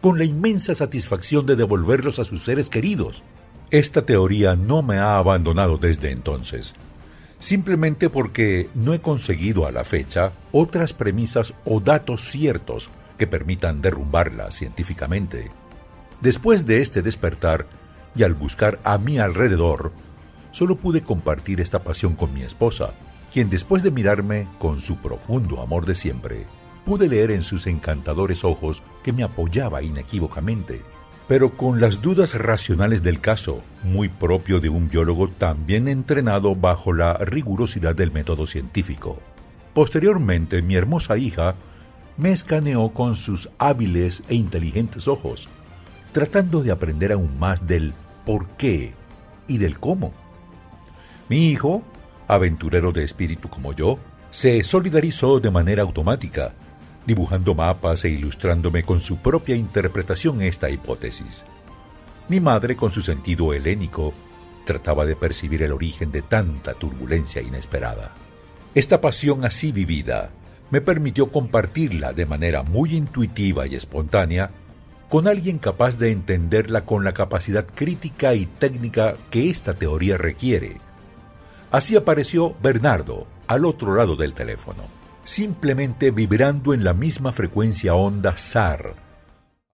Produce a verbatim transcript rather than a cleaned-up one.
con la inmensa satisfacción de devolverlos a sus seres queridos. Esta teoría no me ha abandonado desde entonces, simplemente porque no he conseguido a la fecha otras premisas o datos ciertos que permitan derrumbarla científicamente. Después de este despertar, y al buscar a mi alrededor, solo pude compartir esta pasión con mi esposa, quien después de mirarme con su profundo amor de siempre, pude leer en sus encantadores ojos que me apoyaba inequívocamente, pero con las dudas racionales del caso, muy propio de un biólogo también entrenado bajo la rigurosidad del método científico. Posteriormente, mi hermosa hija me escaneó con sus hábiles e inteligentes ojos, tratando de aprender aún más del por qué y del cómo. Mi hijo, aventurero de espíritu como yo, se solidarizó de manera automática, dibujando mapas e ilustrándome con su propia interpretación esta hipótesis. Mi madre, con su sentido helénico, trataba de percibir el origen de tanta turbulencia inesperada. Esta pasión así vivida me permitió compartirla de manera muy intuitiva y espontánea con alguien capaz de entenderla con la capacidad crítica y técnica que esta teoría requiere. Así apareció Bernardo al otro lado del teléfono, simplemente vibrando en la misma frecuencia onda S A R